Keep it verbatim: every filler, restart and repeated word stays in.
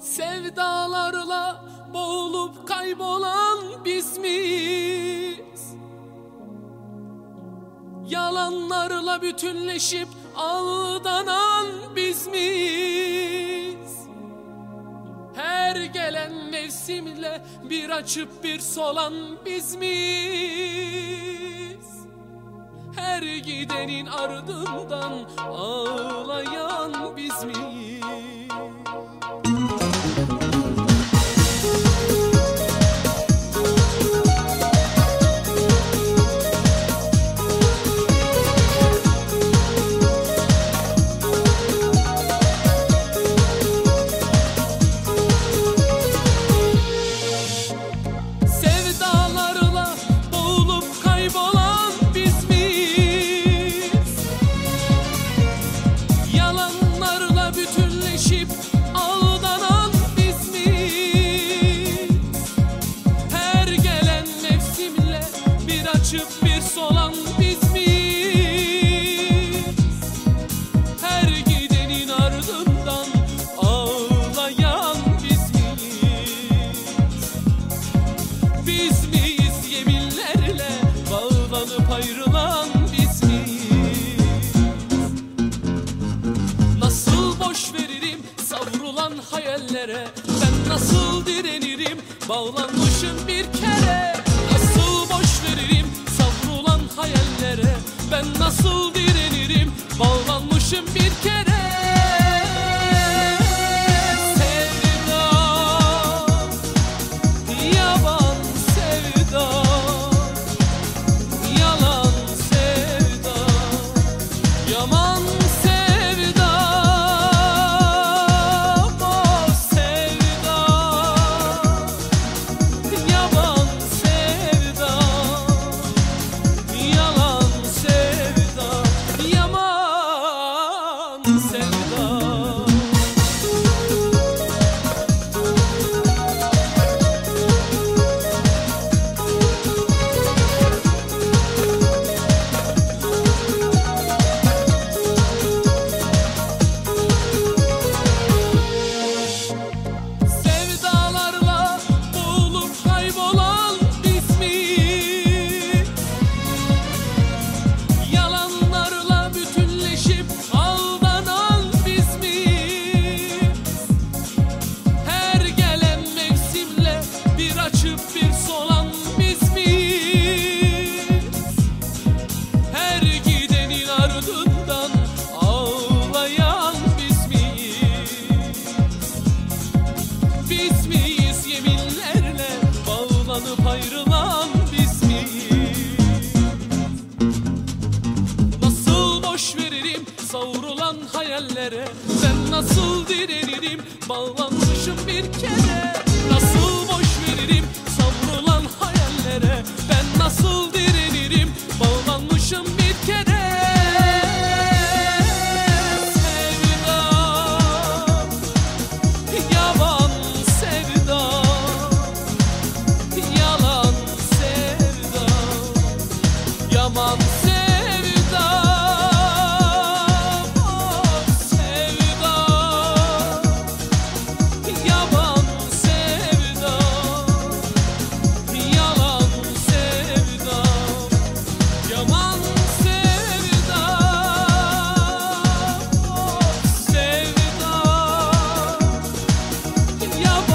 Sevdalarla boğulup kaybolan biz miyiz? Yalanlarla bütünleşip aldanan biz miyiz? Her gelen mevsimle bir açıp bir solan biz miyiz? Her gidenin ardından ağlayan biz miyiz? Sevdalarla boğulup kaybolan biz miyiz? Yalanlarla bütünleşip aldanan biz miyiz? Her gelen mevsimle bir açıp bir solan biz miyiz? Her gidenin ardından ağlayan biz miyiz? Biz miyiz yeminlerle bağlanıp ayrılan biz miyiz? Nasıl boş veririm savrulan hayallere, ben nasıl direnirim bağlanmışım bir kere? Nasıl boş veririm savrulan hayallere, ben nasıl direnirim bağlanmışım bir kere? Sevda, yaban sevda, yalan sevda, yaman sevda, boş sevda, yaban sevda, yalan sevda, yaman sevda. Sevdalarla boğulup kaybolan biz miyiz? Yalanlarla bütünleşip aldanan biz miyiz? Her gelen mevsimle bir açıp bir solan biz miyiz? Her gidenin ardından ağlayan biz miyiz? Biz miyiz yeminlerle bağlanıp ayrılan biz miyiz? Nasıl boş veririm savrulan hayallere, ben nasıl direnirim bağlanmışım bir kere? Nasıl boş veririm savrulan hayallere, ben nasıl direnirim bağlanmışım bir kere? Sevda, yaban sevda, yalan sevda, yaman sevda, boş sevda, yaban sevda, yalan sevda, yaman sevda, boş sevda, yaban